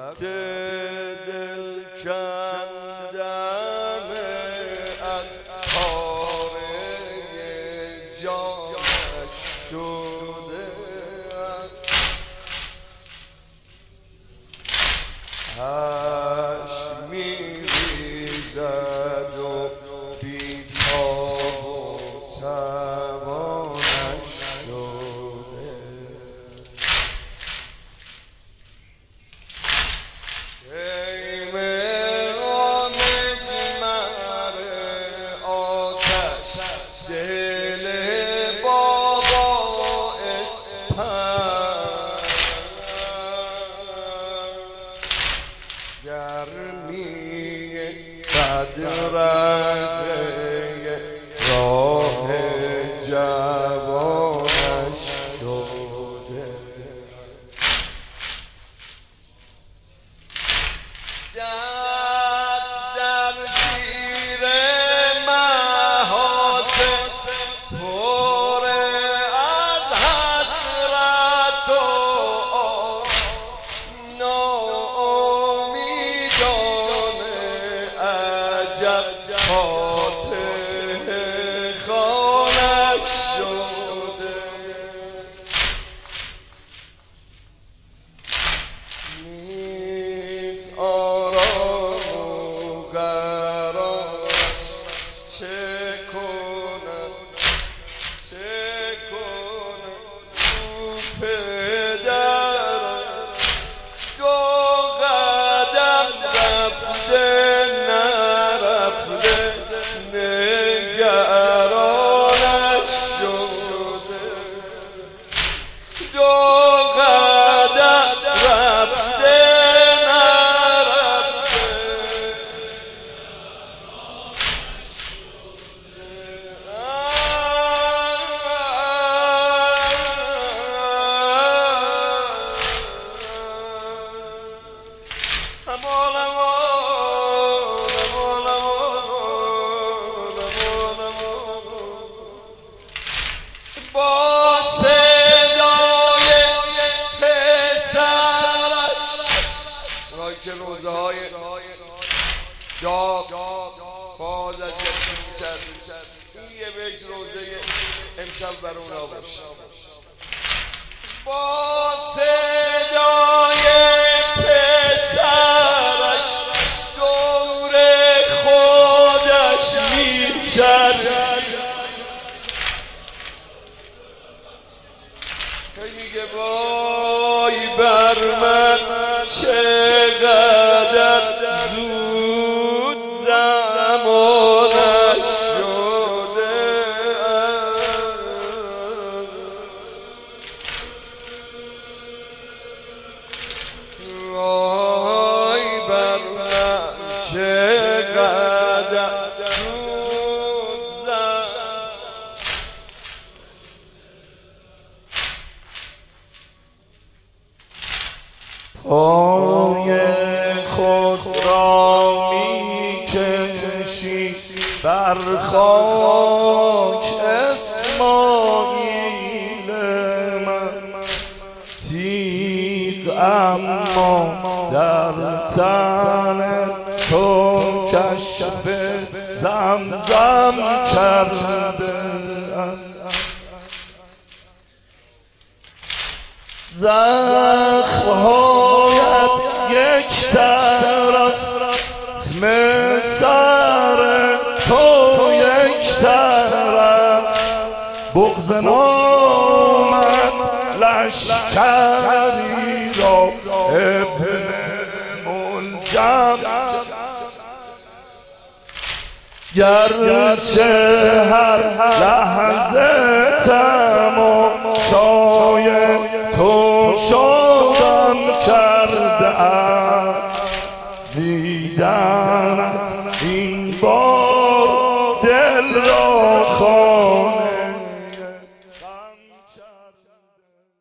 دل کندم از پاره جانش شده، اشک می‌ریزد و بی‌تاب و توانش شده. ای مهران مجمر آتش، دل بابا اسپر، گرمی بدرقه راه جوانش شده. دست در زیر محاسن پر از حسرت و ناامیدانه، عجب فاتح خوانش شده. نیست آرام و قرارش، چه کند او پدرش، دو قدم رفته نرفته، نگرانش شده. دو قدم رفته نرفته، با صدای پسرش، اونایی که روزه های داغ باز از جسم می‌کرد، این یه بیت روزه امشب بر اونا باشه. با صدای پسرش دور خودش می‌چرخید، میگه وای بر من چقدر زود زمانش شده. وای بر من چقدر زود پای خود را می‌کشی بر خاک اسماعیل من، تیغ اما در تن تو کشف زمزم کرده است. زخم‌هایت یک طرف، سر تو یک طرف، بغض نامت لشکری را ابن ملجم، گرچه هر لحظه تماشای تو شدم کرده ام، دیدم